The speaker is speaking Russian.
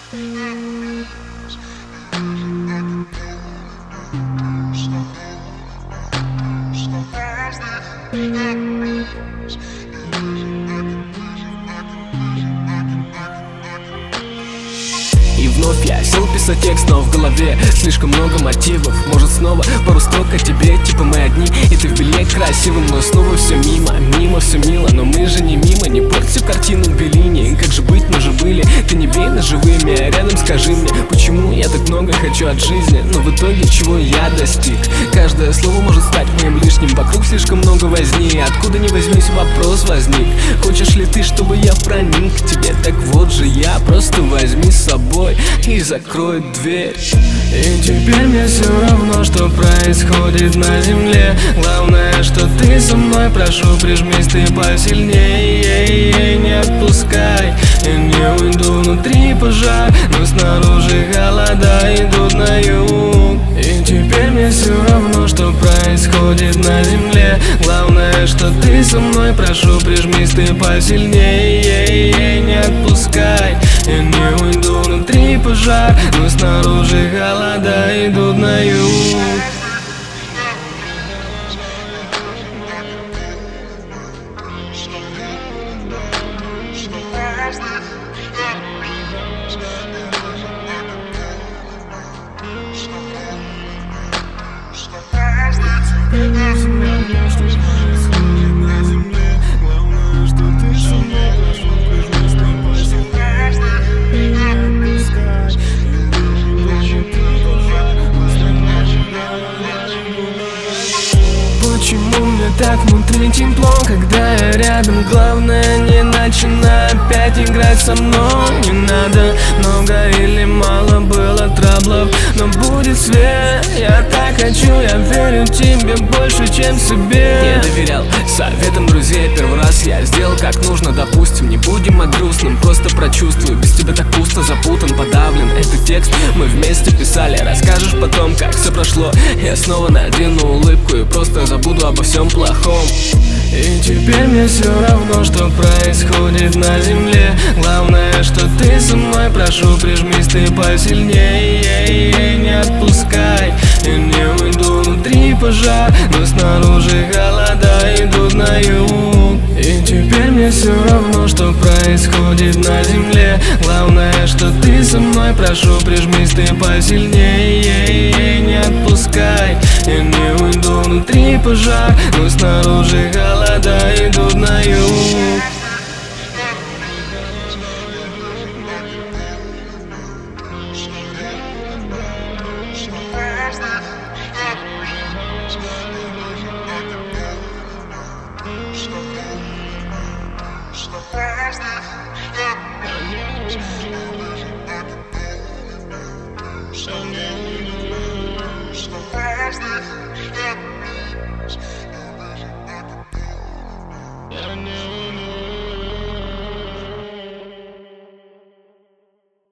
И вновь я сел писать текст, но в голове слишком много мотивов. Может снова пару строк о тебе, типа мы одни, и ты в белье красивым, но снова все мимо, мимо, все мило, но мы же не мимо. Не порть всю картину в Беллини, как же быть, мы же были. Ты не бей ножевыми, а рядом скажи мне, почему я так много хочу от жизни, но в итоге чего я достиг. Каждое слово может стать моим лишним, вокруг слишком много возни, откуда ни возьмись вопрос возник. Хочешь ли ты, чтобы я проник к тебе? Так вот же я, просто возьми с собой и закрой дверь. И теперь мне все равно, что происходит на земле. Главное, что ты со мной, прошу, прижмись ты посильнее. Не отпускай, я не уйду, внутри пожар, но снаружи холода идут на юг. И теперь мне все равно, что происходит на земле. Главное, что ты со мной, прошу, прижмись ты посильнее. Не отпускай, я не уйду, внутри пожар, но снаружи холода идут на юг. Почему мне так внутри тепло, когда я рядом? Главное, не начинай опять играть со мной. Не надо много или мало было траблов, но будет свет. Я так хочу, я верю тебе больше, чем себе. Не доверял советам друзей, первый раз я сделал как нужно. Допустим, не будем о грустном, просто прочувствую. Без тебя так пусто, запутан, подавлен. Этот текст мы вместе писали. Расскажешь потом, как все прошло. Я снова надену улыбку и просто забуду обо всем плохом. И теперь мне все равно, что происходит на земле. Главное, что ты со мной, прошу, прижмись ты посильнее. Не отпускай, я не уйду, внутри пожар, но снаружи холода идут на юг. И теперь мне все равно, что происходит на земле. Главное, что ты со мной, прошу, прижмись ты посильнее. Не отпускай, я не уйду, внутри пожар, но снаружи холода идут на юг. Что